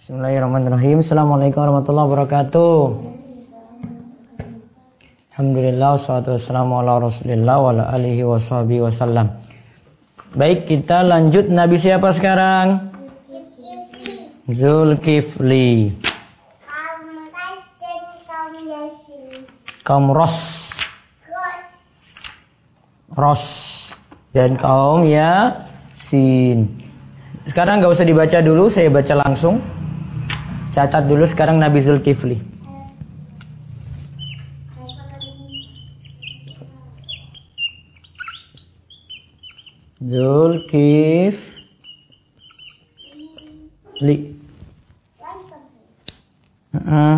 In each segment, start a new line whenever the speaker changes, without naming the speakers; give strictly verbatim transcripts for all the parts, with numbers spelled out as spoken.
Bismillahirrahmanirrahim. Assalamualaikum warahmatullahi wabarakatuh. Alhamdulillah, wassalatu wassalamu ala rasulillah wa ala alihi wa sahbihi wasallam. Baik, kita lanjut. Nabi siapa sekarang? Zulkifli. Kaum Ros. Ros. Dan kaum Yasin. Sekarang nggak usah dibaca dulu, saya baca langsung. Catat dulu sekarang Nabi Zulkifli. Zulkifli. Uh-uh.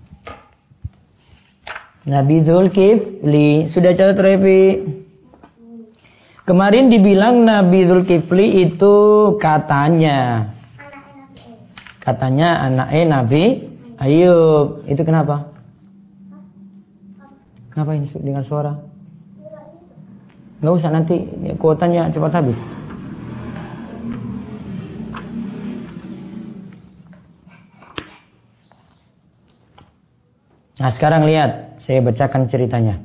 Nabi Zulkifli. Sudah catat, Revi? Kemarin dibilang Nabi Zulkifli itu katanya. Katanya anaknya Nabi Ayub. Itu kenapa? Kenapa ini dengan suara? Nggak usah, nanti kuotanya cepat habis. Nah, sekarang lihat, saya bacakan ceritanya.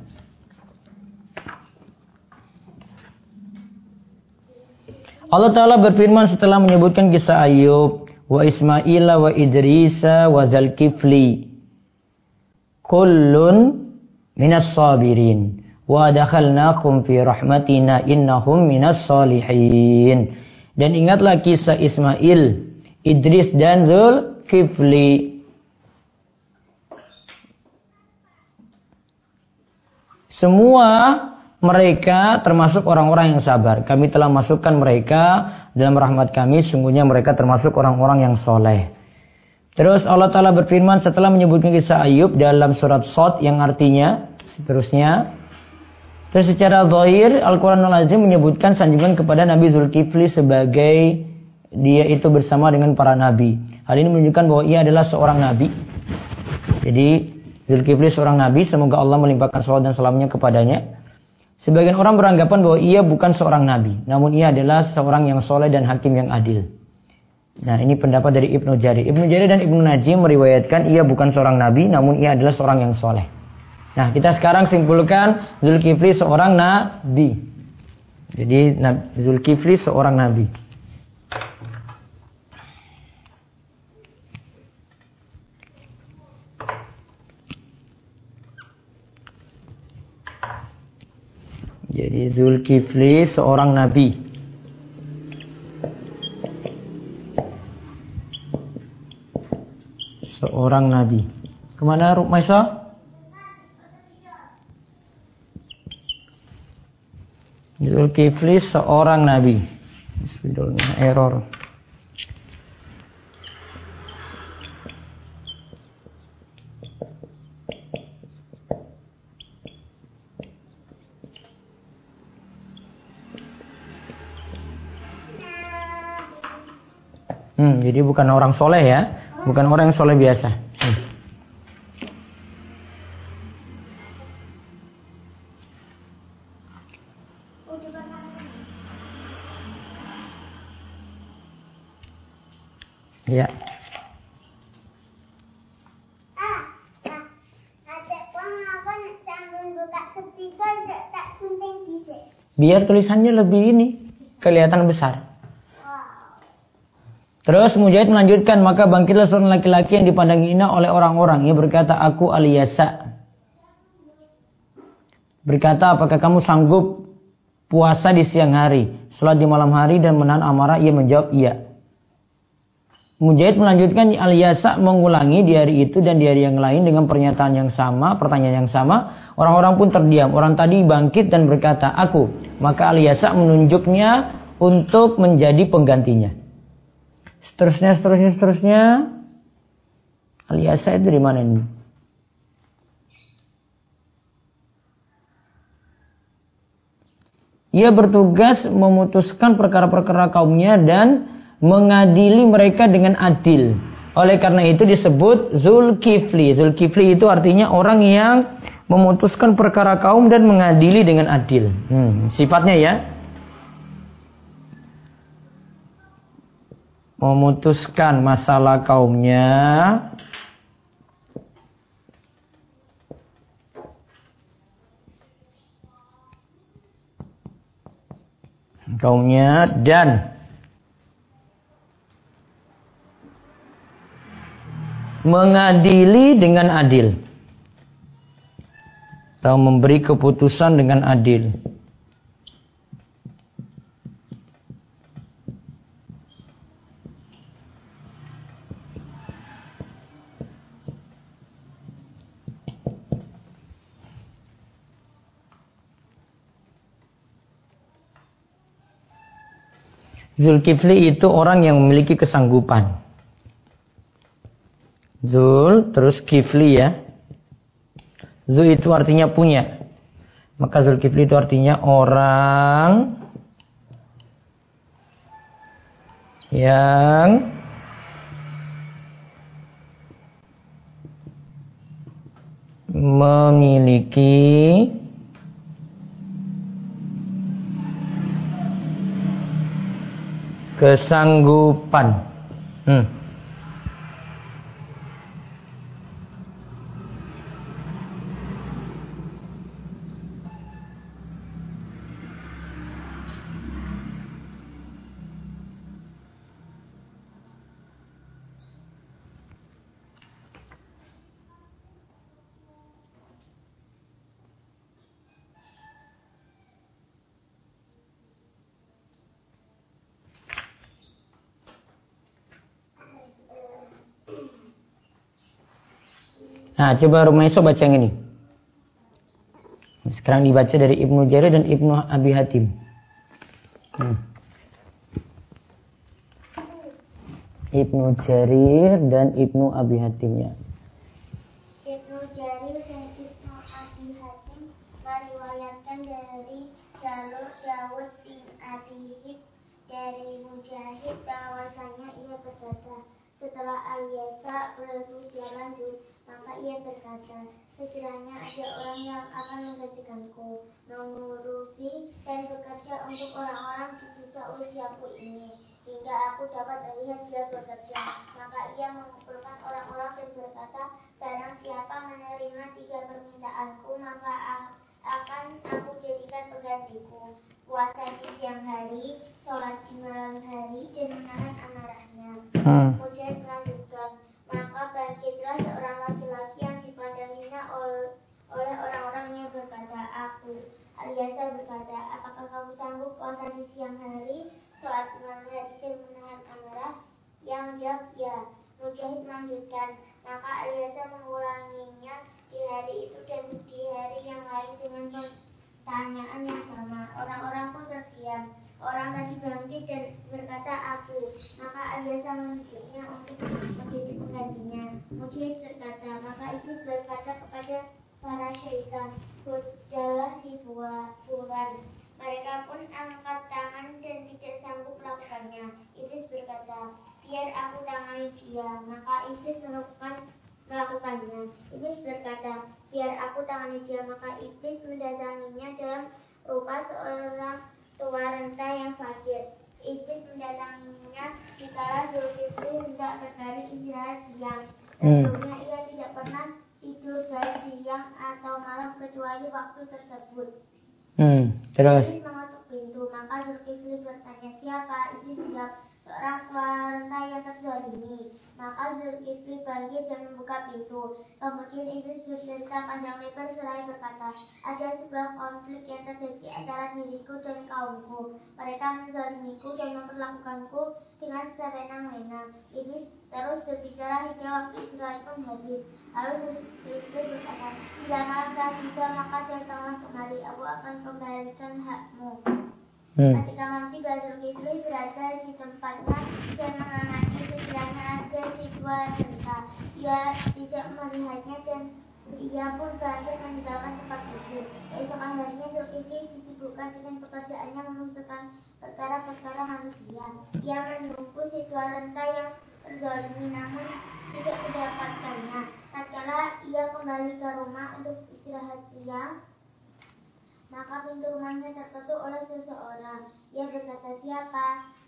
Allah Ta'ala berfirman setelah menyebutkan kisah Ayub, wa Ismaila wa Idrisa wa Zulkifli, kullun minas sabirin. Wa adakhalnakum fi rahmatina innahum minas salihin. Dan ingatlah kisah Ismail, Idris dan Zulkifli. Semua mereka termasuk orang-orang yang sabar. Kami telah masukkan mereka dalam rahmat kami. Sungguhnya mereka termasuk orang-orang yang soleh. Terus Allah Ta'ala berfirman setelah menyebutkan kisah Ayub dalam surat Shad yang artinya seterusnya. Terus secara zahir Al-Quranul Azim menyebutkan sanjungan kepada Nabi Zulkifli sebagai dia itu bersama dengan para nabi. Hal ini menunjukkan bahwa ia adalah seorang nabi. Jadi Zulkifli seorang nabi, semoga Allah melimpahkan salawat dan salamnya kepadanya. Sebagian orang beranggapan bahwa ia bukan seorang nabi, namun ia adalah seorang yang soleh dan hakim yang adil. Nah, ini pendapat dari Ibnu Jarir. Ibnu Jarir dan Ibnu Najim meriwayatkan ia bukan seorang nabi, namun ia adalah seorang yang soleh. Nah, kita sekarang simpulkan Zulkifli seorang nabi. Jadi Zulkifli seorang nabi. Jadi Zulkifli seorang nabi. Seorang nabi. Kemana Rukmaisa? Zulkifli seorang nabi. Bismillah, error. Hmm, jadi bukan orang soleh ya, bukan orang yang soleh biasa. Hmm. Ya. Biar tulisannya lebih ini kelihatan besar. Terus Mujahid melanjutkan, maka bangkitlah seorang laki-laki yang dipandangi hina oleh orang-orang. Ia berkata, aku Al-Yasa. Berkata, apakah kamu sanggup puasa di siang hari, salat di malam hari dan menahan amarah? Ia menjawab, iya. Mujahid melanjutkan, Al-Yasa mengulangi di hari itu dan di hari yang lain dengan pernyataan yang sama, pertanyaan yang sama. Orang-orang pun terdiam. Orang tadi bangkit dan berkata, aku. Maka Al-Yasa menunjuknya untuk menjadi penggantinya. Seterusnya, seterusnya, seterusnya. Al-Yasa itu di mana ini? Ia bertugas memutuskan perkara-perkara kaumnya dan mengadili mereka dengan adil. Oleh karena itu disebut Zulkifli. Zulkifli itu artinya orang yang memutuskan perkara kaum dan mengadili dengan adil. Hmm, sifatnya ya. memutuskan masalah kaumnya, kaumnya dan mengadili dengan adil atau memberi keputusan dengan adil. Zulkifli itu orang yang memiliki kesanggupan. Zul terus kifli ya. Zul itu artinya punya. Maka Zulkifli itu artinya orang yang memiliki kesanggupan. Hmm. Nah, coba Rumaiso baca yang ini. Sekarang dibaca dari Ibnu Jarir dan Ibnu Abi Hatim. Hmm. Ibnu Jarir dan Ibnu Abi Hatim ya.
Ibnu Jarir dan Ibnu Abi Hatim meriwayatkan dari jalur Dawud bin Abi Hib dari Mujahid bahwasanya ia berkata, setelah Al-Yasa berusia lanjut, maka ia berkata, sekiranya ada orang yang akan menggantikanku, mengurusi dan bekerja untuk orang-orang di sisa usiaku ini, hingga aku dapat melihat dia bekerja. Maka ia mengumpulkan orang-orang dan berkata, barang siapa menerima tiga permintaanku, maka akan aku jadikan penggantiku, puasa di siang hari, sholat di malam hari, dan menahan amarahnya. Hmm. Kemudian melanjutkan, maka bangkitlah seorang laki-laki yang dipandanginya oleh orang-orang yang berkata, aku. Al-Yasa berkata, apakah kamu sanggup puasa di siang hari, sholat di malam hari, dan menahan amarah? Yang menjawab, ya. Mujahid melanjutkan, maka Al-Yasa mengulanginya di hari itu dan di hari yang lain dengan pertanyaan yang sama. Orang-orang pun terdiam. Orang tadi bangkit dan berkata, aku. Maka Al-Yasa menunjuknya untuk menjadi penggantinya. Mujahid berkata, maka Iblis berkata kepada para syaitan, sudahlah si bulan. Mereka pun angkat tangan dan tidak sanggup melakukannya. Iblis berkata, biar aku tangani dia. Maka Iblis melakukan melakukannya. Iblis berkata, biar aku tangani dia. Maka Iblis mendatanginya dalam rupa seorang tua renta yang fakir. Iblis mendatanginya dikala Zulkifli hendak berlari istirahat siang. Sebelumnya ia tidak pernah tidur baik siang atau malam kecuali waktu tersebut. Hmm, terus Iblis mengetuk pintu, maka Zulkifli bertanya, siapa? Iblis menjawab, seorang tua renta yang terzalimi. Maka Zulkifli bangkit dan membuka pintu. Kemudian Iblis bercerita panjang lebar seraya berkata, ada sebuah konflik yang terjadi antara diriku dan kaumku. Mereka menzalimiku dan memperlakukanku dengan sewenang-wenang. Iblis terus berbicara hingga waktu istirahat pun habis. Lalu Zulkifli berkata, bila malam telah tiba, maka datanglah kemari, aku akan kembalikan hakmu. Hmm. Ketika malam tiba, Zulkifli berada di tempatnya dan mengamati sekiranya ada si tua renta. Ia tidak melihatnya dan ia pun bangkit meninggalkan tempat itu. Keesokan harinya Zulkifli disibukkan dengan pekerjaannya memusnahkan perkara-perkara manusia. Ia menunggu si tua renta yang terzalimi namun tidak mendapatkannya. Tatkala ia kembali ke rumah untuk istirahat siang, maka pintu rumahnya terketuk oleh seseorang. Ia berkata, siapa?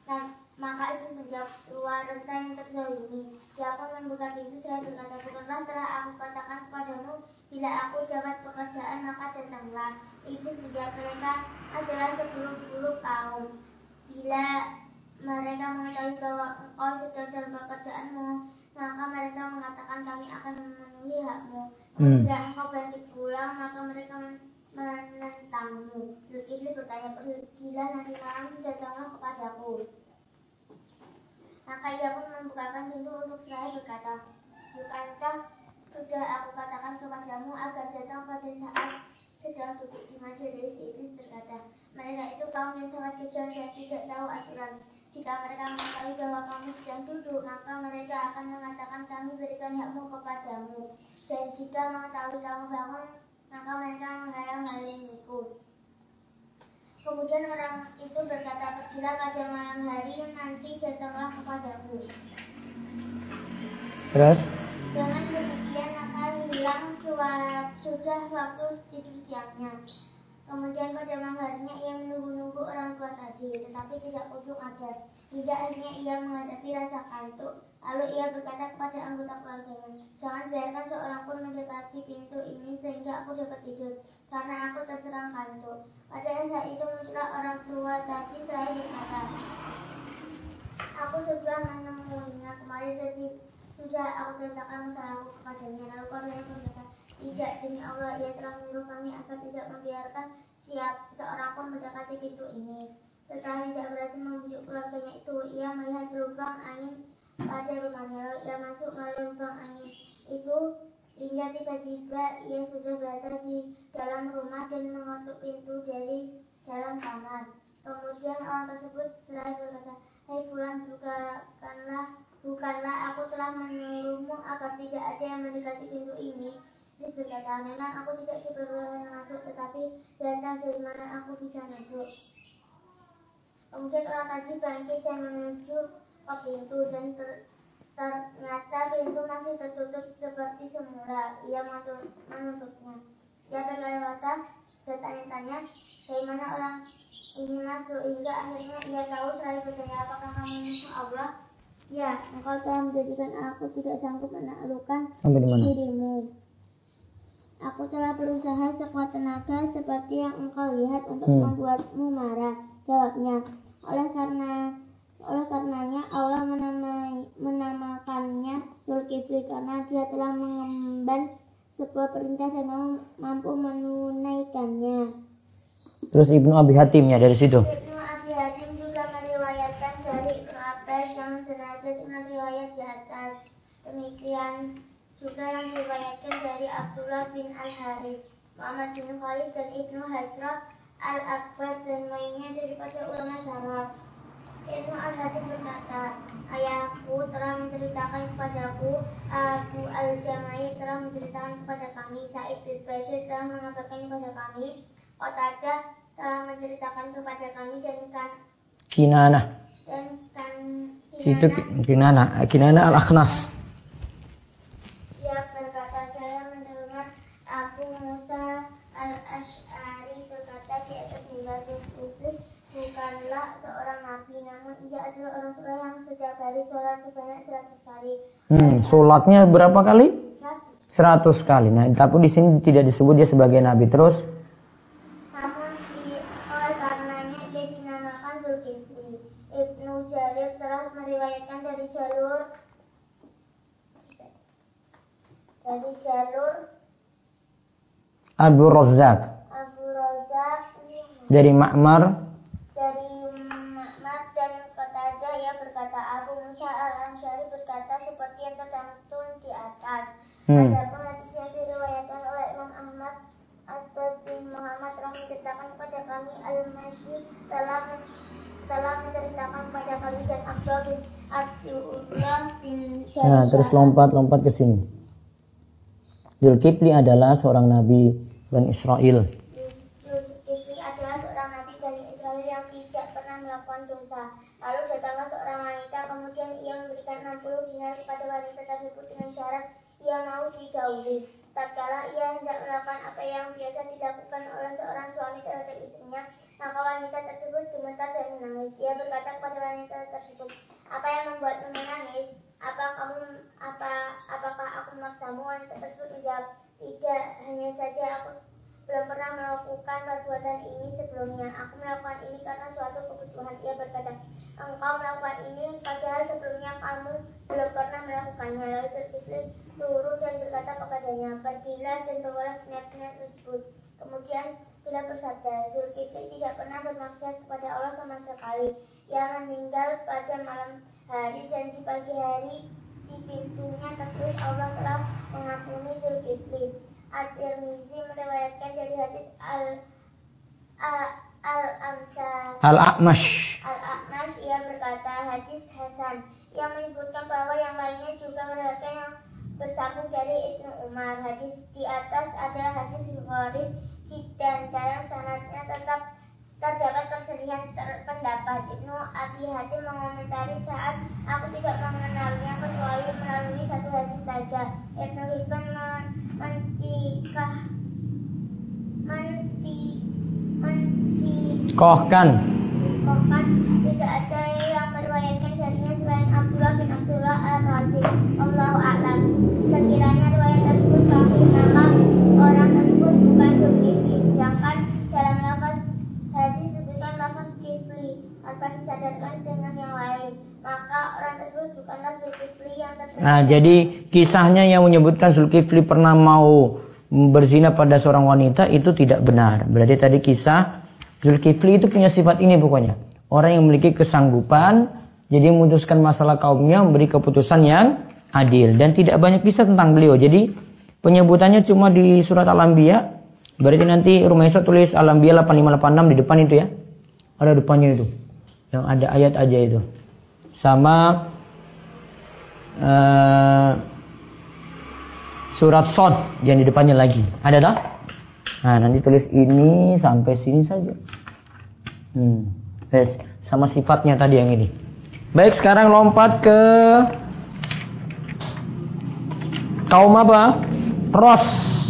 Nah, maka itu menjawab, dua renta yang terzalimi. Dia pun membuka pintu, saya berkata, bukanlah telah aku katakan kepadamu, bila aku dapat pekerjaan maka datanglah. Iblis menjawab, mereka adalah sepuluh-puluh kaum. Bila mereka mengetahui bahwa engkau sedang dalam pekerjaanmu, maka mereka mengatakan kami akan memenuhi hakmu. Kemudian hmm. engkau bangkit pulang, maka mereka menentangmu. Iblis bertanya, pergilah nanti malam datanglah kepadaku. Maka ia pun membukakan pintu untuk saya berkata, bukankah sudah aku katakan kepadamu agar datang pada saat sedang duduk di majelis? Iblis berkata, mereka itu kaum yang sangat kejam dan tidak tahu aturan. Jika mereka mengetahui bahwa kamu sedang duduk, maka mereka akan mengatakan kami berikan hakmu kepadamu. Dan jika mengetahui kamu bangun, maka mereka menghalang-halangiku. Kemudian orang itu berkata, pergilah pada malam hari, nanti datanglah kepadaku.
Terus?
Dengan demikian maka hilang sudah waktu tidur siangnya. Kemudian pada malam harinya ia menunggu-nunggu orang tua tadi, tetapi tidak kunjung ada. Hingga akhirnya ia menghadapi rasa kantuk. Lalu ia berkata kepada anggota keluarganya, jangan biarkan seorang pun mendekati pintu ini sehingga aku dapat tidur, karena aku terserang kantuk. Pada saat itu muncullah orang tua tadi seraya berkata, aku sudah menemuinya kemarin, jadi sudah aku ceritakan masalahku kepadanya. Lalu keluarganya berkata, tidak, demi Allah, ia telah menyuruh kami agar tidak membiarkan siap seorang pun mendekati pintu ini. Setelah tidak berhasil membujuk keluarganya itu, ia melihat lubang angin pada rumahnya. Lalu ia masuk melalui lubang angin itu hingga tiba-tiba ia sudah berada di dalam rumah dan mengetuk pintu dari dalam kamar. Kemudian orang tersebut seraya berkata, hai fulan, bukanlah, bukanlah aku telah menyuruhmu agar tidak ada yang mendekati pintu ini. Dia berkata, memang aku tidak diperbolehkan masuk, tetapi datang dari mana aku bisa masuk. Kemudian orang tadi bangkit dan menuju ke pintu, dan ter, ternyata pintu masih tertutup seperti semula. Ia menutupnya. Ia terlewatan bertanya-tanya, bagaimana orang ini masuk, hingga akhirnya ia tahu seraya bertanya, apakah kamu musuh Allah? Ya, engkau telah menjadikan aku tidak sanggup menaklukkan dirimu. Aku telah berusaha sekuat tenaga seperti yang engkau lihat untuk hmm. membuatmu marah. Jawabnya, oleh karena oleh karenanya Allah menamai, menamakannya Zulkifli, karena dia telah mengemban sebuah perintah dan mampu menunaikannya.
Terus Ibnu Abi Hatimnya dari situ.
Ibnu Abi Hatim juga meriwayatkan dari Ibnu Abbas yang senada dengan riwayat di atas. Demikian juga yang diriwayatkan dari Abdullah bin Al-Harith, Muhammad bin Khalid dan Ibnu Hajrah Al-Akbar dan lainnya daripada ulama salaf. Ibnu Al-Harith berkata, ayahku telah menceritakan kepadaku, Abu Al-Jamai telah menceritakan kepada kami, Sa'id bin Bashir telah mengabarkan kepada kami, Qatadah telah menceritakan kepada kami, dan kan
Kinana
dan kan
Situ Kinana Kinana Al-Akhnas.
Dia berkata, saya mendengar Abu Musa Al-Ash'ari berkata di atas mimbar, Iblis bukanlah seorang nabi, namun ia adalah orang soleh yang setiap hari sholat sebanyak seratus kali.
Hmm, sholatnya berapa kali? Seratus kali. Nah, tapi di sini tidak disebut dia sebagai nabi. Terus?
Namun di, oleh karenanya dia dinamakan Zulkifli. Ibnu Jarir telah meriwayatkan dari jalur dari jalur
Abu Razzaq.
Abu Razzaq
dari Ma'mar.
Dari Ma'mar dan Qatadah, ia berkata, Abu Musa Al-Ash'ari berkata seperti yang tercantum di atas. Hmm. Adapun hadis yang diriwayatkan oleh Imam Ahmad, Asbab bin Muhammad telah menceritakan kepada kami, Al-Masyi telah telah menceritakan kepada kami, dan Abdullah bin Abdullah bin Syarifah.
Nah, terus lompat-lompat ke sini. Zulkifli adalah seorang nabi Bani Israel.
Zulkifli adalah seorang nabi Bani Israel yang tidak pernah melakukan dosa. Lalu datanglah seorang wanita, kemudian ia memberikan enam puluh dinar kepada wanita tersebut dengan syarat ia mau dijauhi. tatkala ia hendak melakukan apa yang biasa dilakukan oleh seorang suami terhadap istrinya, maka wanita tersebut gemetar dan menangis. Ia berkata kepada wanita tersebut, apa yang membuatmu menangis? Apa kamu apa apakah aku memaksamu? Wanita tersebut menjawab, tidak, hanya saja aku belum pernah melakukan perbuatan ini sebelumnya. Aku melakukan ini karena suatu kebutuhan. Ia berkata, engkau melakukan ini padahal sebelumnya kamu belum pernah melakukannya. Lalu Zulkifli turun dan berkata kepadanya, pergilah dan bawalah penyakit tersebut. Kemudian beliau bersabda, Zulkifli tidak pernah bermaksud kepada Allah sama sekali. Ia meninggal pada malam hari dan di pagi hari di pintunya tertulis Allah telah mengampuni Zulkifli. At-Tirmizi meriwayatkan dari hadis al al-Amsal
Al-A'mash.
Al-A'mash ia berkata hadis Hasan. Ia menyebutkan bahwa yang lainnya juga meriwayatkan yang bersambung dari Ibnu Umar. Hadis di atas adalah hadis Bukhari dan dalam sanadnya tetap terdapat perselisihan pendapat. Ibnu Abi Hatim mengomentari, saat aku tidak mengenalnya kecuali melalui satu hadis saja. Ibnu Hibban mentikah mentik
Kohkan.
Kohkan tidak ada yang meriwayatkan darinya selain Abdullah bin Abdullah Ar-Razi. Allahu a'lam. Sekiranya riwayat tersebut sahih, maka orang tersebut bukan Zulkifli. Sedangkan dalam lafaz hadis disebutkan lafaz kifli tanpa disadarkan dengan yang lain, maka orang tersebut bukanlah Zulkifli yang terkenal.
Nah, jadi kisahnya yang menyebutkan Zulkifli pernah mau berzina pada seorang wanita itu tidak benar. Berarti tadi kisah Zulkifli itu punya sifat ini pokoknya. Orang yang memiliki kesanggupan, jadi memutuskan masalah kaumnya, memberi keputusan yang adil. Dan tidak banyak kisah tentang beliau. Jadi penyebutannya cuma di surat Al-Anbiya. Berarti nanti Rumaisa tulis Al-Anbiya delapan lima delapan enam di depan itu ya. Ada depannya itu. Yang ada ayat aja itu. Sama uh, surat Shad yang di depannya lagi. Ada tak? Nah, nanti tulis ini sampai sini saja. Hmm. Yes. Sama sifatnya tadi yang ini. Baik, sekarang lompat ke kaum apa? Ros.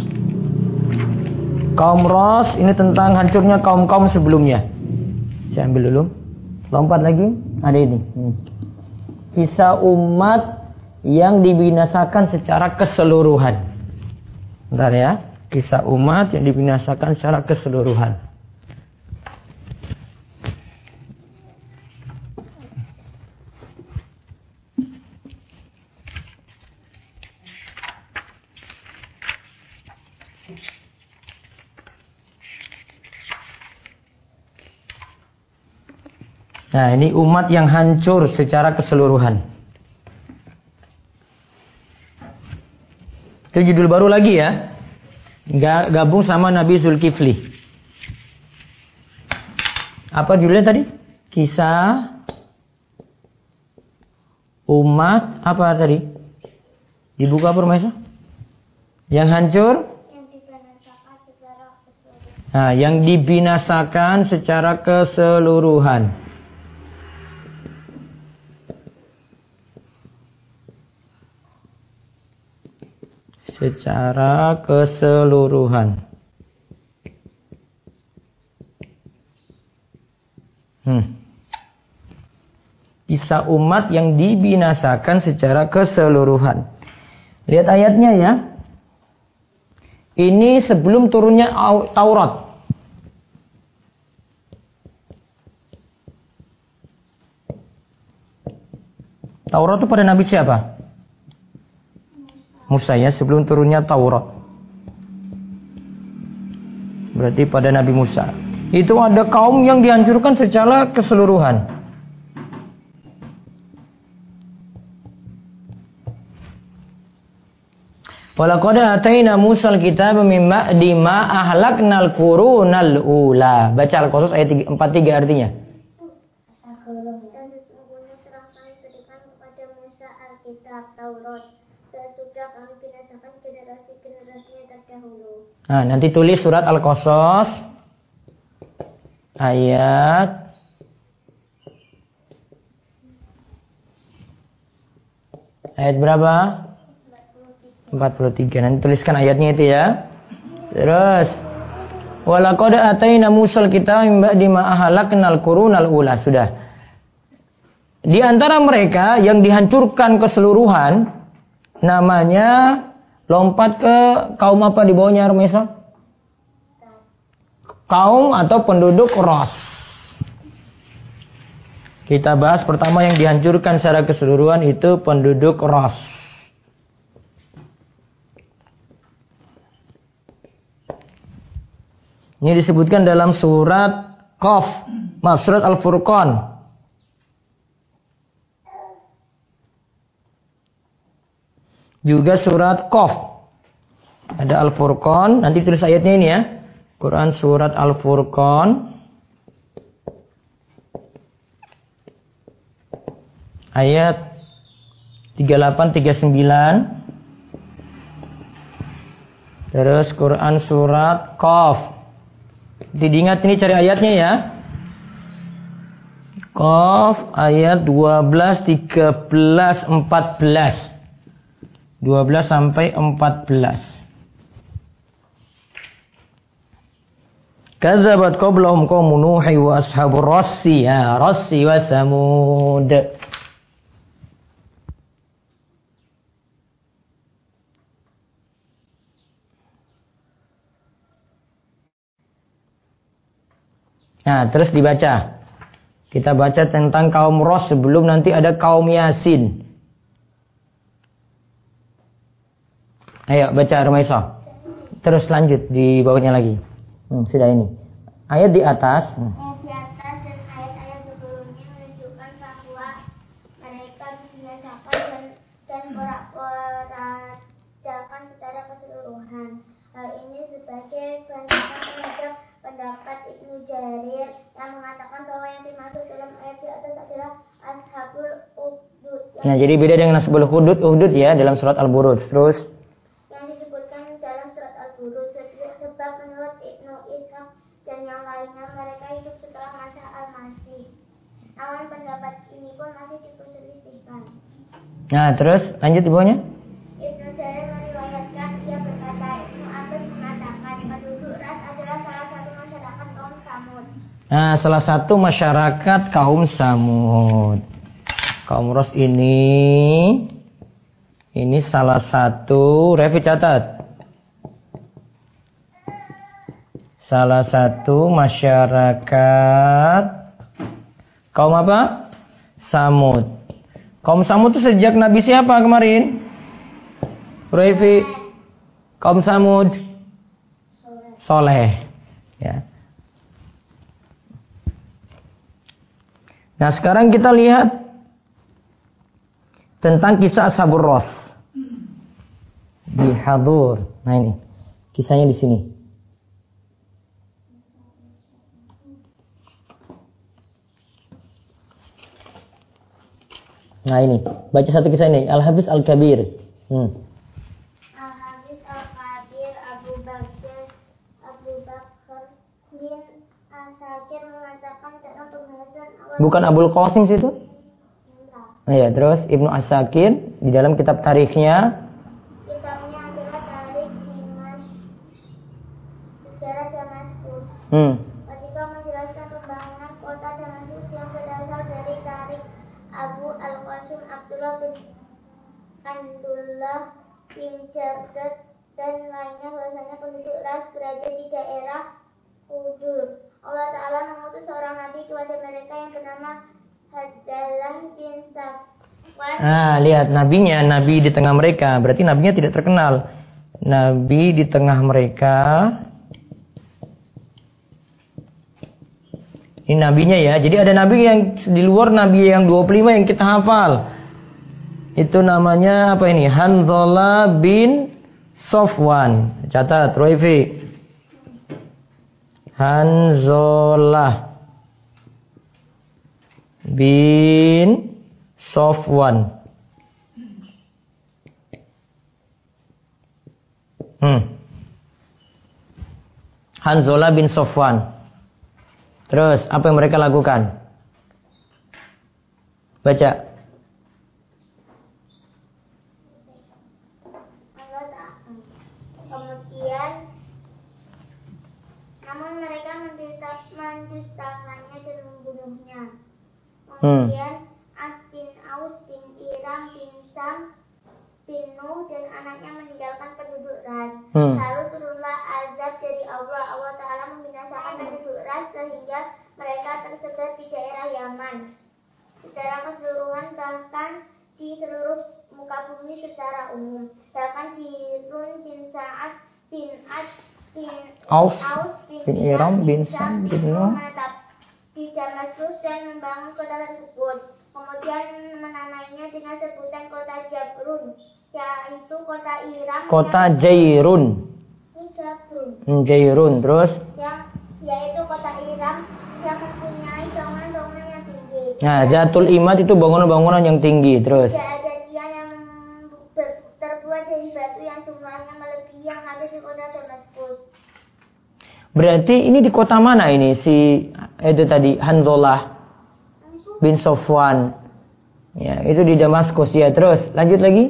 Kaum Ros ini tentang hancurnya kaum-kaum sebelumnya. Saya ambil dulu. Lompat lagi. Ada ini. Hmm. Kisah umat yang dibinasakan secara keseluruhan. Bentar ya. Kisah umat yang dibinasakan secara keseluruhan. Nah, ini umat yang hancur secara keseluruhan. Itu judul baru lagi ya. Gabung sama Nabi Zulkifli. Apa judulnya tadi? Kisah umat apa tadi? Dibuka Permesa? Yang hancur?
Yang dibinasakan secara keseluruhan.
Nah, yang dibinasakan secara keseluruhan. Secara keseluruhan. Hmm. Kisah umat yang dibinasakan secara keseluruhan. Lihat ayatnya ya. Ini sebelum turunnya Taurat. Taurat itu pada Nabi siapa? Musa ya, sebelum turunnya Taurat. Berarti pada Nabi Musa. Itu ada kaum yang dihancurkan secara keseluruhan. Walaqad ataina Musal kitaba min ba'di ma ahlaknal qurunal ula. Baca Al-Qasas ayat empat puluh tiga artinya.
Dan sesungguhnya telah kami berikan kepada Musa Alkitab Taurat sesudah kami binasakan generasi-generasi yang terdahulu.
Nah, nanti tulis surat Al-Qasas ayat ayat berapa? empat puluh tiga. Nanti tuliskan ayatnya itu ya. Terus walaqad ataina Musal kita min ba'di ma ahlaknal qurunal ula. Sudah. Di antara mereka yang dihancurkan keseluruhan namanya lompat ke kaum apa di bawahnya Rumesa? Kaum atau penduduk Ros. Kita bahas pertama yang dihancurkan secara keseluruhan itu penduduk Ros. Ini disebutkan dalam surat Qaf, maaf surat Al-Furqan. Juga surat Qaf. Ada Al-Furqan, nanti tulis ayatnya ini ya. Quran surat Al-Furqan ayat tiga puluh delapan tiga puluh sembilan. Terus Quran surat Qaf. Diingat ini cari ayatnya ya. Qaf ayat dua belas, tiga belas, empat belas. dua belas sampai empat belas. Kadzabat qablahum qaumun Nuh wa ashabur rassi ya rassi wa samud. Nah, terus dibaca. Kita baca tentang kaum Ros sebelum nanti ada kaum Yasin. Ayo baca Rumaisa. Terus lanjut di bawahnya lagi. Hmm, sudah ini. Ayat di atas. Hmm.
Ayat di atas dan ayat-ayat sebelumnya menunjukkan bahwa mereka dibinasakan dan dan porak-porandakan secara keseluruhan. Hal ini sebagai bantahan terhadap pendapat Ibnu Jarir yang mengatakan bahwa yang dimaksud dalam ayat di atas adalah ashabul ukhdud.
Nah, jadi beda dengan ashabul hudud, Uhdud ya dalam surat Al-Buruj. Terus
sebab menurut Ibnu Ishaq dan yang lainnya mereka hidup setelah masa Al-Masih. Namun pendapat ini pun masih diperselisihkan.
Nah, terus lanjut di bawahnya.
Ibnu Jarir meriwayatkan ia berkata Ibnu Abbas mengatakan penduduk Ras adalah salah satu masyarakat kaum Samud.
Nah, salah satu masyarakat kaum Samud. Kaum Ras ini ini salah satu, Revi catat. Salah satu masyarakat kaum apa? Samud. Kaum Samud itu sejak Nabi siapa kemarin? Revi. Kaum Samud. Soleh. Ya. Nah, sekarang kita lihat tentang kisah Ashabur Ras di Hadur. Nah, ini kisahnya di sini. Nah, ini baca satu kisah ini Al-Habis Al-Kabir. Hmm.
Al-Habis Al-Kabir Abu Bakar Abu Bakar bin Asakir mengatakan dalam pembahasan awal.
Bukan Abul Qasim situ? Nah, ya, terus Ibnu Asakir di dalam kitab tarikhnya.
Kitabnya adalah Tarikh Dimash sejarah Damaskus.
Hmm.
Ketika menjelaskan pembangunan kota Damaskus yang berasal dari Tarikh Abu Al-Qasim Abdullah bin Andullah bin Jardad dan lainnya bahwasanya penduduk Ras berada di daerah Kudur. Allah Ta'ala mengutus seorang nabi kepada mereka yang bernama Hadalah bin Safwan.
Nah, lihat nabinya, nabi di tengah mereka. Berarti nabinya tidak terkenal. Nabi di tengah mereka. Ini nabinya ya. Jadi ada nabi yang di luar nabi yang dua puluh lima yang kita hafal. Itu namanya apa ini? Hanzalah bin Safwan. Catat, Roifi. Hanzalah bin Safwan. Hmm. Hanzalah bin Safwan. Terus apa yang mereka lakukan? Baca.
Allah Kemudian hmm. As bin Aus bin Iram bin Sam bin Nuh dan anaknya meninggalkan penduduk Ras. Hmm. Lalu turunlah azab dari Allah. Allah Ta'ala membinasakan penduduk Ras sehingga mereka tersebar di daerah Yaman secara keseluruhan, bahkan di seluruh muka bumi secara umum. Bahkan Jirun bin Sa'ad bin Ad bin
Aus
bin,
bin Iram bin Sam bin Nuh
menetap di Damaskus dan membangun kota tersebut. Kemudian menamainya dengan sebutan kota Jabrun, yaitu kota Iram.
Kota Jairun.
Jabrun.
Jairun, terus?
Yang yaitu kota Iram yang mempunyai bangunan-bangunan yang tinggi.
Nah, Zatul Imad itu bangunan-bangunan yang tinggi, terus?
Tidak ada tiang yang terbuat dari batu yang jumlahnya melebihi yang ada di kota Damaskus.
Berarti ini di kota mana ini si itu tadi Hanzalah bin Sofwan? Ya, itu di Damaskus ya. Terus lanjut lagi.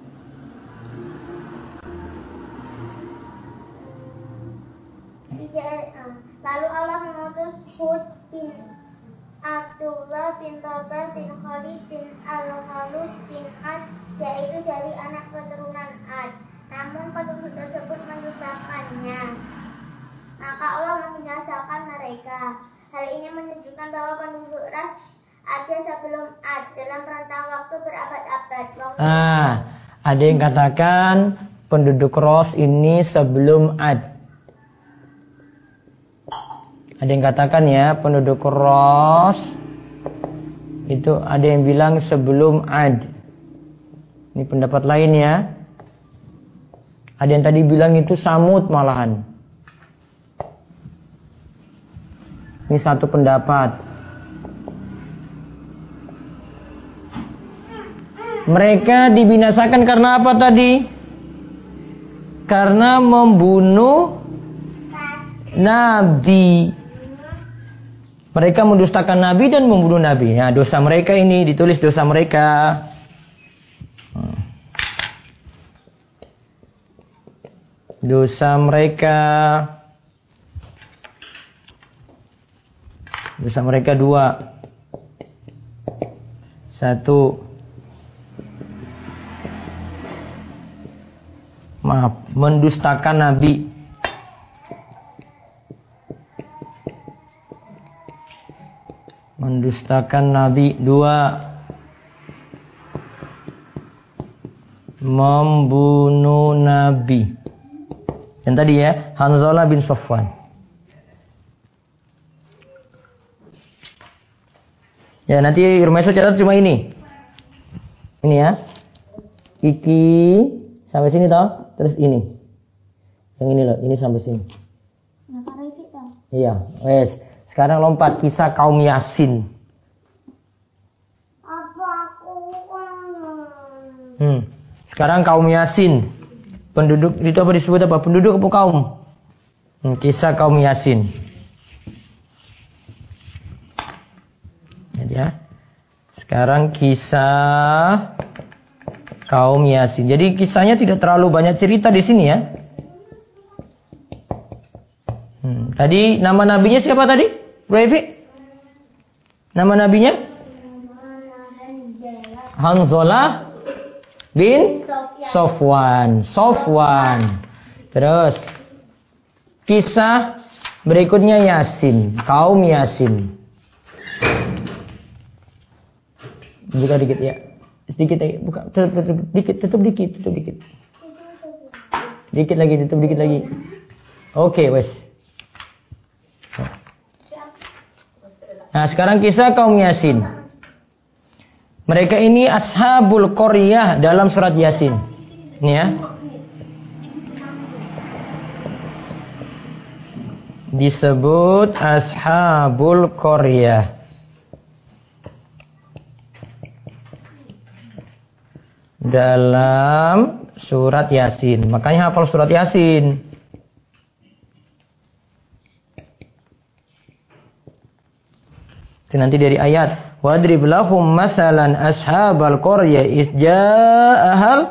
Lalu Allah mengutus Hud bin Abdullah bin Rabah bin Khalid bin Al-Khalus bin Ad, yaitu dari anak keturunan Ad. Namun penduduk tersebut mendustakannya. Maka Allah membinasakan mereka. Hal ini menunjukkan bahwa penduduk Ras ada sebelum Ad dalam rentang waktu berabad-abad.
Ah, ada yang katakan penduduk Ras ini sebelum Ad. Ada yang katakan ya penduduk Ras itu ada yang bilang sebelum Ad. Ini pendapat lain ya. Ada yang tadi bilang itu Samud malahan. Ini satu pendapat. Mereka dibinasakan karena apa tadi? Karena membunuh Nabi. Mereka mendustakan Nabi dan membunuh Nabi. Nah, dosa mereka ini ditulis dosa mereka. Dosa mereka. Dosa mereka dua. Satu. Maaf, mendustakan Nabi. Mendustakan Nabi. Dua. Membunuh Nabi. Yang tadi ya, Hanzalah bin Sofwan. Ya, nanti Rumaiso catat cuma ini. Ini ya. Iki sampai sini toh, terus ini. Yang ini loh, ini sampai sini. Iya, wes. Sekarang lompat kisah kaum Yasin.
Apa aku?
Hmm. Sekarang kaum Yasin. Penduduk itu apa disebut apa? Penduduk apa kaum? Hmm, kisah kaum Yasin. Ya. Sekarang kisah kaum Yasin. Jadi kisahnya tidak terlalu banyak cerita di sini ya. Hmm. Tadi nama nabinya siapa tadi? Brevi? Nama nabinya? Hanzalah bin Sofwan. Sofwan. Terus kisah berikutnya Yasin, kaum Yasin. Buka dikit ya. Sedikit lagi, buka. Tutup, tutup dikit, tutup dikit, tutup dikit. Dikit lagi, tutup dikit lagi. Oke, okay, wes. Nah, sekarang kisah kaum Yasin. Mereka ini ashabul qaryah dalam surat Yasin. Ini ya. Disebut ashabul qaryah. Dalam surat Yasin. Makanya hafal surat Yasin. Itu nanti dari ayat wadrib lahum masalan ashabal qaryah iz ja'ahal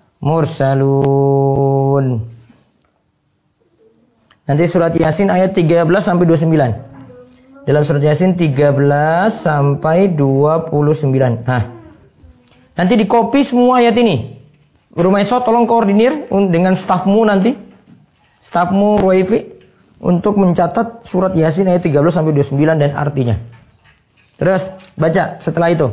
mursalun. Nanti surat Yasin ayat tiga belas sampai dua puluh sembilan. Dalam surat Yasin tiga belas sampai dua puluh sembilan. Nah, nanti di copy semua ayat ini. Rumaiso tolong koordinir dengan stafmu nanti. Stafmu Ruwaifi untuk mencatat surat Yasin ayat tiga belas sampai dua puluh sembilan dan artinya. Terus baca setelah itu.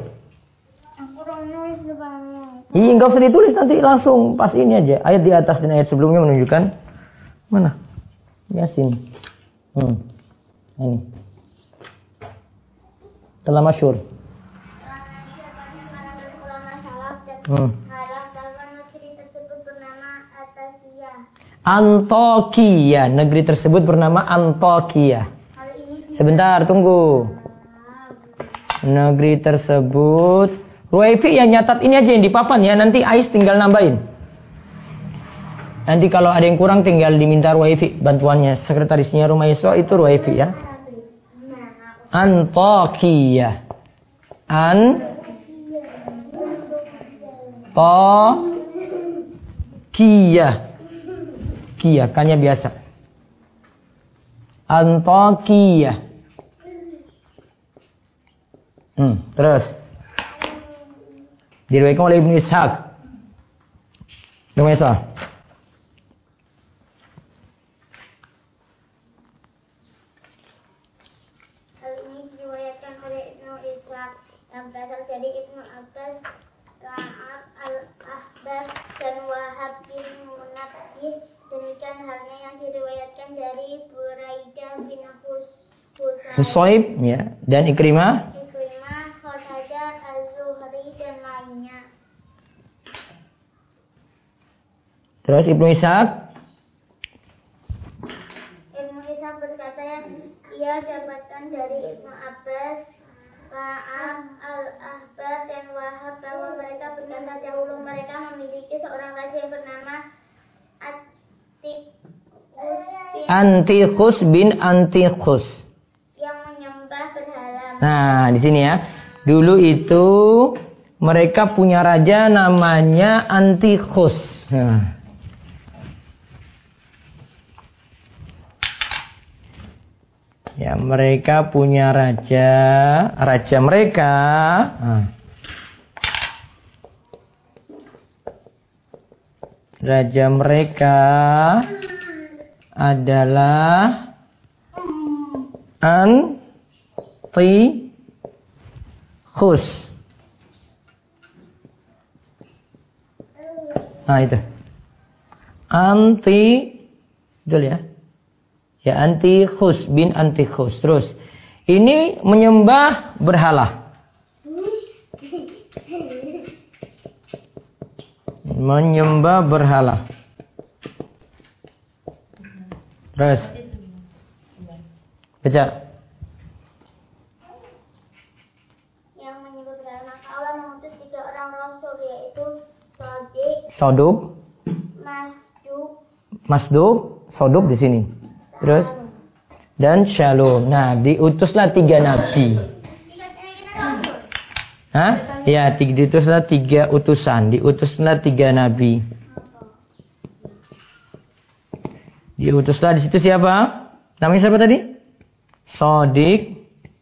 Iya, enggak usah ditulis, nanti langsung pas ini aja. Ayat di atas dan ayat sebelumnya menunjukkan mana? Yasin. Hmm. Ini. Telah masyhur. Hmm. Antokia, negeri tersebut bernama Antokia. Sebentar, tunggu. Negeri tersebut, Ruwaifi yang nyatat ini aja yang di papan ya, nanti Ais tinggal nambahin. Nanti kalau ada yang kurang tinggal diminta Ruwaifi bantuannya. Sekretarisnya Rumaiso itu Ruwaifi ya. Antokia. An To Kia. Kia, kanya biasa. Antokia. Hmm, terus. Diriwayatkan oleh Ibnu Ishaq. Rumaiso.
Yang berasal dari Ibnu Abbas, Ka'ab al-Ahbar dan Wahab bin Munabbih. Demikian halnya yang diriwayatkan dari Buraidah bin
Husayb ya, dan Ikrimah,
Ikrimah, Qatadah, Az-Zuhri dan lainnya.
Terus Ibnu Ishaq.
Ibnu Ishaq berkata, ia dapatkan dari Ibnu Abbas, Ka'ab al-Ahbar dan Wahab bahwa mereka berkata dahulu mereka memiliki seorang raja yang bernama
Antikhus bin Antikhus
yang menyembah berhala.
Nah, di sini ya. Dulu itu mereka punya raja namanya Antikhus. Nah. Ya, mereka punya raja, raja mereka. Nah. Raja mereka adalah Antikhus. Nah itu. Anti, betul ya? Ya, Antikhus bin Antikhus. Terus, ini menyembah berhala. Menyembah berhala. Terus baca.
Yang menyembah berhala, maka Allah mengutus tiga orang rasul, yaitu Sodik,
Soduk,
Masduk,
Masduk, Soduk di sini. Terus dan Shalom. Nah, diutuslah tiga nabi. Hah? Ya, diutuslah tiga utusan, diutuslah tiga nabi. Diutuslah di situ siapa? Namanya siapa tadi? Sodik.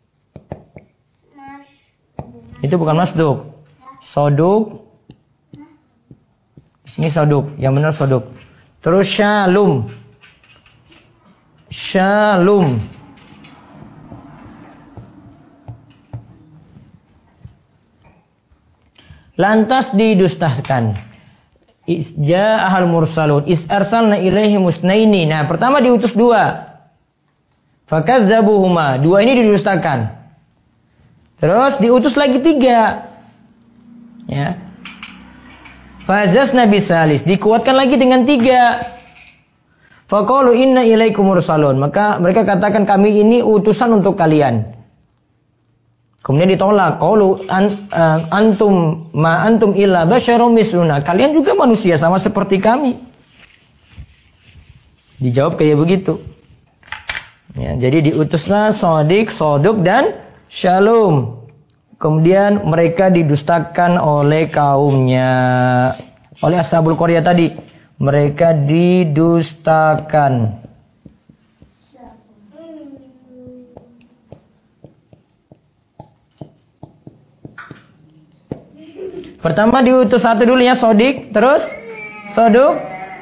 Itu bukan Masduk. Soduk. Di sini Soduk, yang benar Soduk. Terus Shalom. Shalom. Lantas didustakan. Isja ahal mursalun. Is arsalna ilaihi musnaini. Nah, pertama diutus dua. Fakadzabuhuma. Dua ini didustakan. Terus diutus lagi tiga. Ya. Fazasna bisalis. Dikuatkan lagi dengan tiga. Faqalu inna ilaikum mursalun. Maka mereka katakan kami ini utusan untuk kalian. Kemudian ditolak, qaulu an, uh, antum ma antum illa basyarum misluna. Kalian juga manusia sama seperti kami. Dijawab kayak begitu. Ya, jadi diutuslah Sodik, Soduk dan Shalom. Kemudian mereka didustakan oleh kaumnya, oleh Ashabul Qaryah tadi. Mereka didustakan. Pertama diutus satu dulu ya, sodik. Terus soduk.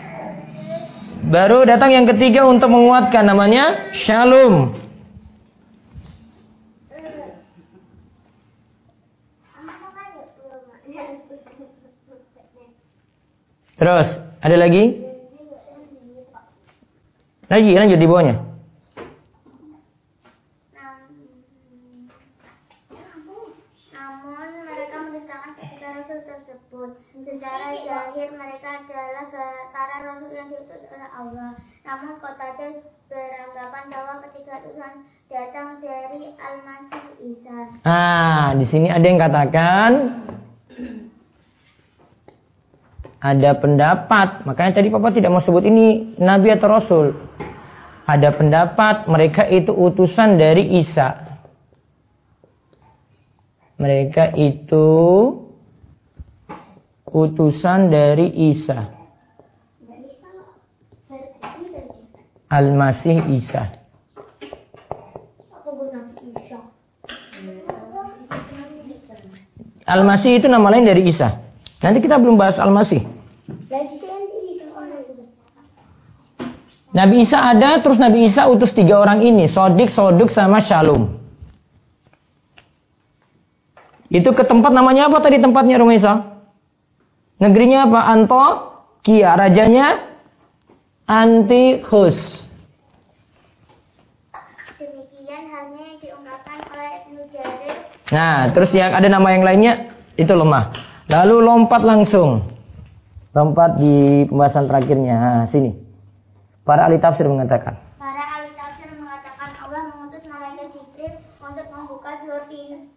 Baru datang yang ketiga untuk menguatkan, namanya shalom. Terus ada lagi? Lagi lanjut di bawahnya.
Namun mereka mendustakan ketika Rasul tersebut. Secara zahir mereka adalah para Rasul yang diutus oleh Allah. Namun Qatadah beranggapan bahwa ketika utusan datang dari Al-Masih Isa.
Ah, di sini ada yang katakan ada pendapat. Makanya tadi Papa tidak mau sebut ini Nabi atau Rasul. Ada pendapat mereka itu utusan dari Isa. Mereka itu utusan dari Isa. Al-Masih Isa. Al-Masih itu nama lain dari Isa. Nanti kita belum bahas Al-Masih. Nabi Isa ada, terus Nabi Isa utus tiga orang ini. Sodik, Soduk, sama Shalom. Itu ke tempat namanya apa tadi tempatnya Rumesa? Negerinya apa? Antokia. Rajanya Antikhus.
Demikian halnya yang diungkapkan oleh Ibnu Jarir.
Nah, terus yang ada nama yang lainnya itu lemah. Lalu lompat langsung. Lompat di pembahasan terakhirnya. Nah, sini. Para ahli tafsir mengatakan.
Para ahli tafsir mengatakan Allah mengutus malaikat Jibril untuk membuka dua pintu,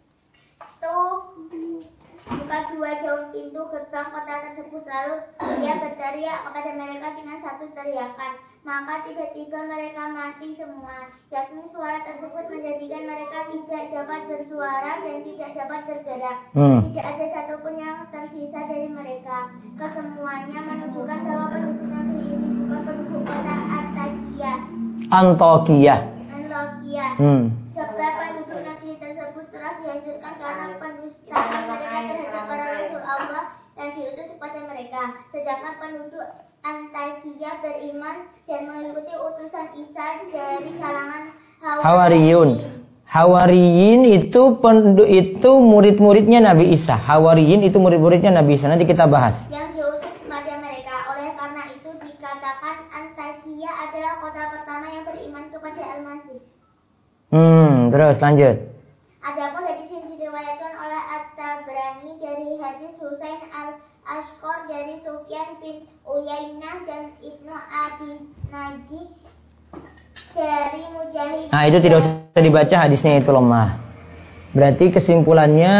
buka dua jauh pintu gerbang kota tersebut. Lalu dia berteriak kepada mereka dengan satu teriakan. Maka tiba-tiba mereka mati semua. Yakni suara tersebut menjadikan mereka tidak dapat bersuara dan tidak dapat bergerak. Hmm. Tidak ada satupun yang tersisa dari mereka. Kesemuanya menunjukkan bahwa penduduk negeri ini bukan penduduk kota Antakia.
Antokia.
Antokia.
Hmm.
Sebab penduduk negeri tersebut telah dihancurkan karena pendustaan mereka terhadap para Rasul Allah yang diutus kepada mereka. Sedangkan penduduk Antakia beriman dan mengikuti utusan Isa dari kalangan Hawariyun. Hawariyin itu penduduk itu murid-muridnya Nabi Isa. Hawariyin itu murid-muridnya Nabi Isa. Nanti kita bahas. Yang diutus kepada mereka. Oleh karena itu dikatakan Antakia adalah kota pertama yang beriman kepada Al-Masih.
Hmm, terus lanjut.
Adapun hadis yang diriwayatkan oleh At-Tabrani dari hadis Husain Al-Ashqar dari Sufyan bin Uyainah dan Ibnu Abi Najih dari Mujahid. Nah, itu tidak usah dibaca, hadisnya itu lemah. Berarti kesimpulannya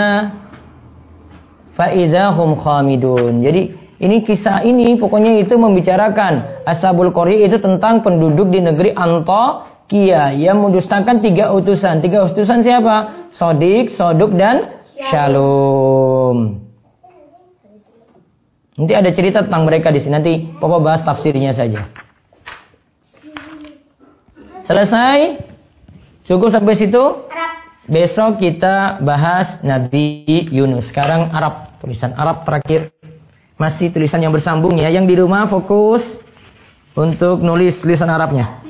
faidahum khamidun. Jadi ini kisah ini pokoknya itu membicarakan Ashabul Qarya itu tentang penduduk di negeri Antokia yang mendustakan tiga utusan. Tiga utusan siapa? Sodik, Soduk, dan Shalom. Nanti ada cerita tentang mereka di sini. Nanti Papa bahas tafsirnya saja. Selesai? Cukup sampai situ? Besok kita bahas Nabi Yunus. Sekarang Arab, tulisan Arab terakhir. Masih tulisan yang bersambung ya. Yang di rumah fokus untuk nulis tulisan Arabnya.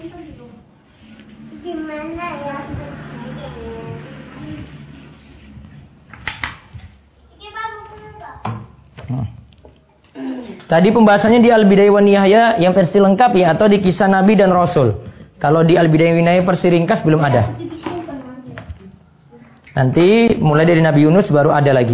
Tadi pembahasannya di Al-Bidayah wan Nihayah yang versi lengkap ya, atau di kisah Nabi dan Rasul. Kalau di Al-Bidayah wan Nihayah versi ringkas belum ada. Nanti mulai dari Nabi Yunus baru ada lagi.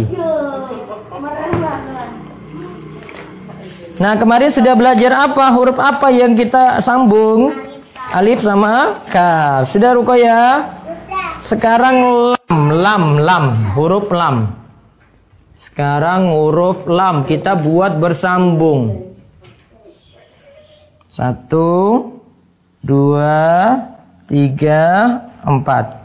Nah, kemarin sudah belajar apa? Huruf apa yang kita sambung? Alif sama kaf. Sudah Ruqayyah? Sekarang lam, lam, lam, huruf lam. Sekarang huruf lam kita buat bersambung. Satu, dua, tiga, empat.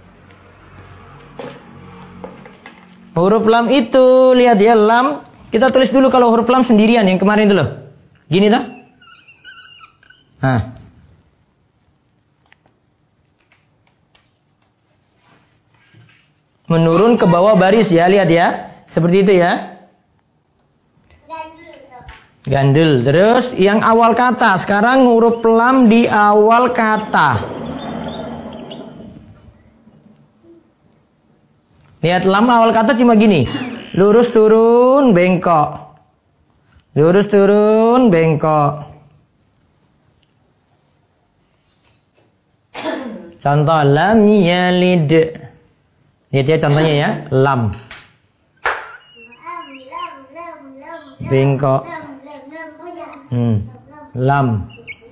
Huruf lam itu, lihat ya, lam. Kita tulis dulu kalau huruf lam sendirian yang kemarin dulu. Gini dah. Nah. Menurun ke bawah baris ya, lihat ya. Seperti itu ya.
Gandul. Terus yang awal kata. Sekarang huruf lam di awal kata. Lihat lam awal kata cuma gini. Lurus turun bengkok. Lurus turun bengkok. Contoh lam yalid. Lihat ya contohnya ya. Lam. Bengkok. Hmm. Lam.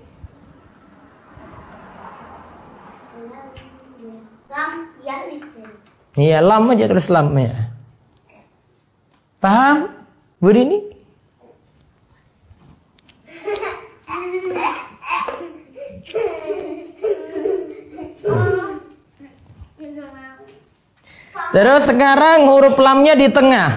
Lam yalid.
Iya, lam aja terus lam ya. Paham? Bu Rini? Terus sekarang huruf lamnya di tengah.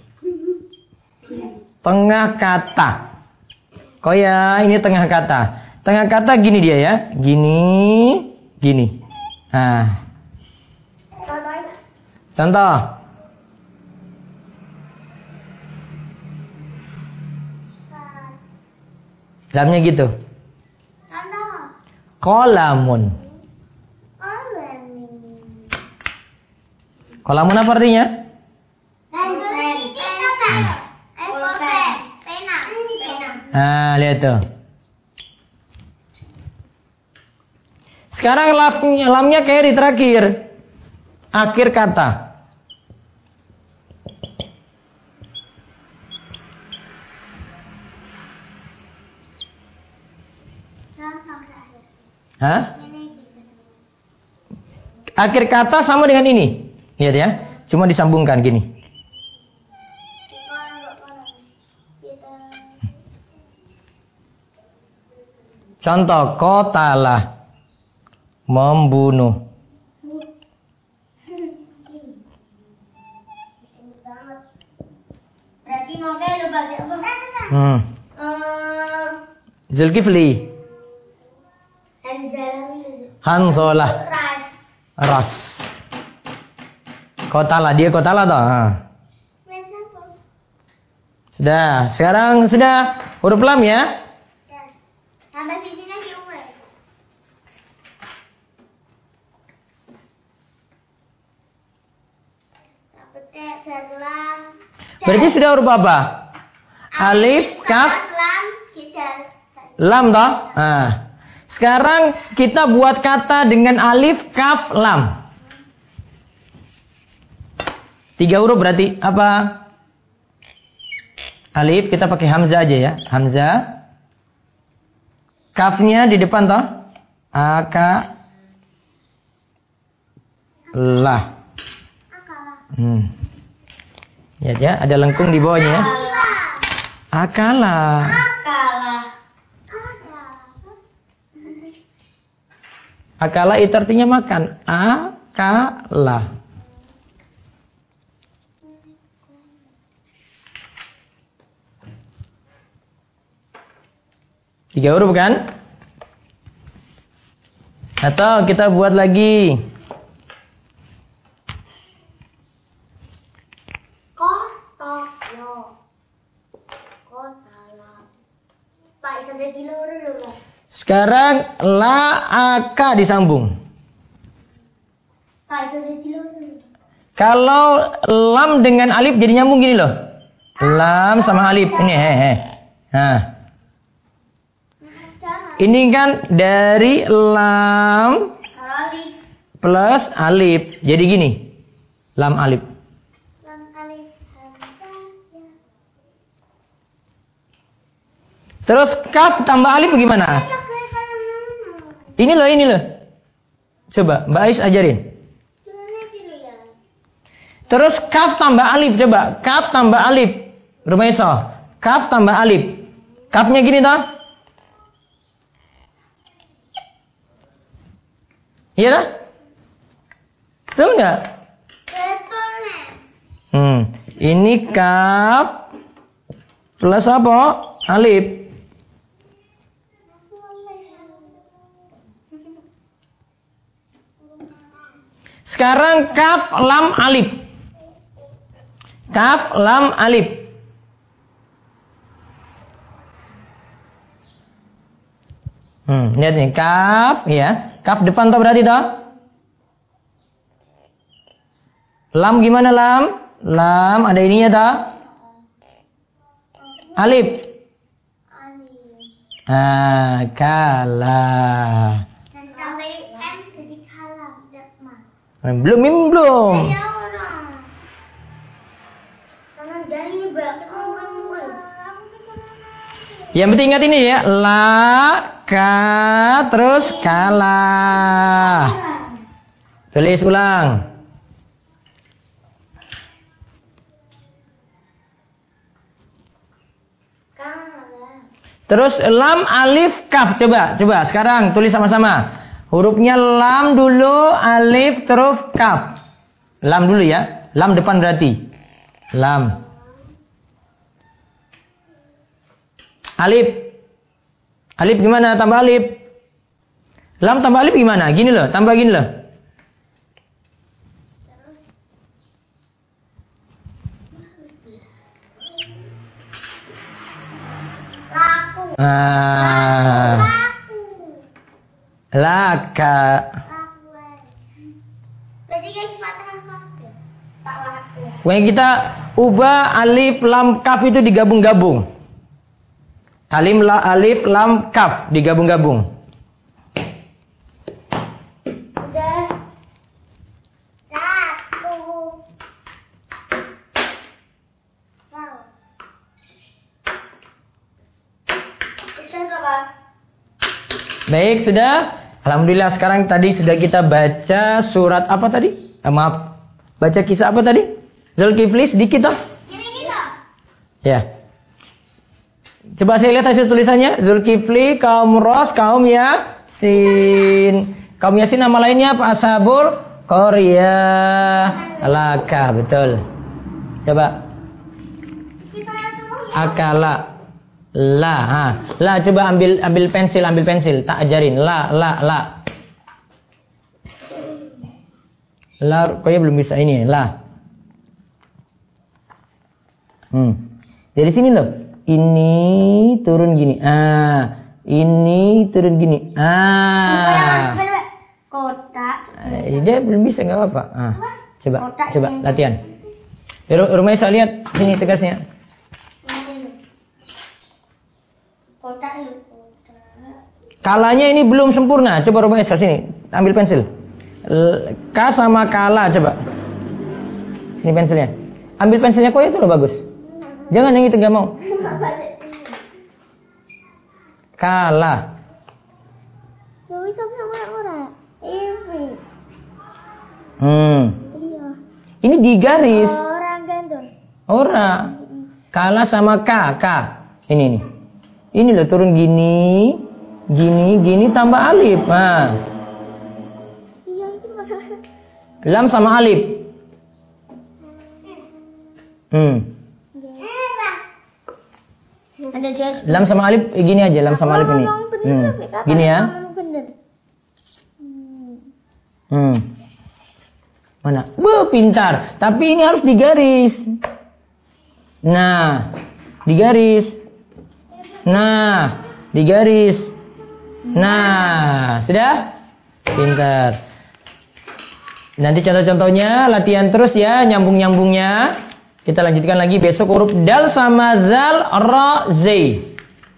Tengah kata. Kok ya, ini tengah kata. Tengah kata gini dia ya. Gini, gini. Nah. Contoh. Lamnya gitu. Kolamun. Kolamun apa artinya? Nah, lihat tuh. Sekarang lamnya, lamnya kayak di terakhir. Akhir kata. Hah? Akhir kata sama dengan ini. Lihat ya. Cuma disambungkan gini. Contoh, kotalah, membunuh.
Berarti mau kayak lu bagi apa?
Hmm. Zulkifli. Hanzolah. Ras. Kotalah, dia kotalah toh. Nah. Sudah, sekarang sudah huruf lam ya.
Sampai sini lagi umur.
Berarti sudah huruf apa? Alif, kaf, lam toh. Nah. Sekarang kita buat kata dengan alif, kaf, lam. Tiga huruf berarti apa? Alif kita pakai hamzah aja ya. Hamzah. Kafnya di depan toh. Aka. Lah. Hmm. Ya, ya, ada lengkung di bawahnya ya. Akala. Akala itu artinya makan. Akala. Tiga huruf kan? Atau kita buat lagi. Sekarang la aka disambung. Kalau lam dengan alif jadi nyambung gini loh. Lam sama alif ini he he. Nah. Ini kan dari lam plus alif. Jadi gini. Lam alif. Terus kaf tambah alif bagaimana? Ini loh, ini loh. Coba Mbak Ais ajarin. Terus kaf tambah alif, coba. Kaf tambah alif. Rumaiso. Kaf tambah alif. Kafnya gini toh? Iya toh? Betul nggak? Hmm. Ini kaf plus apa? Alif. Sekarang kaf lam alif. Kaf lam alif. Hmm, lihat nih, kaf, ya. Kaf depan toh berarti toh? Lam gimana lam? Lam ada ininya toh? Alif. Ah, kala.
Dan sampai M jadi kala.
Belum, mim belum.
Sana dari banget.
Yang penting ingat ini ya, la, ka, terus kala. Tulis ulang. Terus lam, alif, kaf. Coba, coba. Sekarang tulis sama-sama. Hurufnya lam dulu, alif, terus kaf. Lam dulu ya. Lam depan berarti. Lam. Alif. Alif gimana? Tambah alif. Lam tambah alif gimana? Gini loh. Tambah gini loh.
Laku.
Ah.
Laku.
Laka.
Laku. Berarti kan patah laku. Tak laku.
Yang kita ubah alif, lam, kaf itu digabung-gabung. Alif, la, alif, lam, kaf digabung-gabung.
Udah. Satu. Wow. Sudah apa?
Baik, sudah. Alhamdulillah sekarang tadi sudah kita baca surat apa tadi? Eh, maaf. Baca kisah apa tadi? Zulkifli sedikit toh?
Ini kita.
Ya. Coba saya lihat hasil tulisannya. Zulkifli, kaum Ros, kaum Yasin. Kaum Yasin nama lainnya apa? Ashabul Qaryah. Alaka, betul. Coba. Akala. La, ha. La, coba ambil ambil pensil, ambil pensil. Tak ajarin. La, la, la. La, kayaknya belum bisa ini. La. Hmm. Dari sini loh. Ini turun gini. Ah, ini turun gini. Ah.
Kotak.
Eh, dia belum bisa, nggak apa-apa. Ah. Coba,
Kotak
coba
ini.
latihan. Di ru- rumahnya saya lihat sini tegasnya.
Kotak ini. Kotak.
Kalanya ini belum sempurna. Coba rumahnya saya sini. Ambil pensil. L- K sama kala coba. Sini pensilnya. Ambil pensilnya kok itu loh bagus. Jangan yang itu nggak mau. Kala.
Tapi sama orang. Ini.
Hmm.
Iya.
Ini digaris.
Orang gandul.
Ora. Kala sama K. K. Ini nih. Ini loh turun gini. Gini. Gini tambah alif. Nah.
Iya itu masalah.
Lam sama alif. Hmm.
Ada jas.
Lam sama alif eh, gini aja. Lam sama alif ini. Hmm. Gini ya.
Bener.
Hmm. Mana? Wah, pintar. Tapi ini harus digaris. Nah, digaris. Nah, digaris. Nah, sudah? Pintar. Nanti contoh-contohnya latihan terus ya, nyambung-nyambungnya. Kita lanjutkan lagi besok huruf dal sama zal, ra, zai.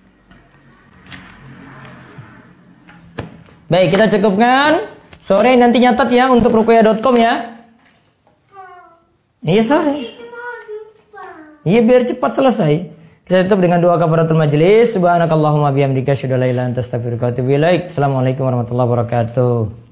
Baik, kita cukupkan. Sore nanti nyatat ya untuk ruqyah dot com ya. Iya sore. Iya biar cepat selesai. Kita tutup dengan doa kafaratul majelis. Subhanakallahumma bihamdika asyhadu an la ilaha illa anta astaghfiruka wa atubu ilaik. Assalamualaikum warahmatullahi wabarakatuh.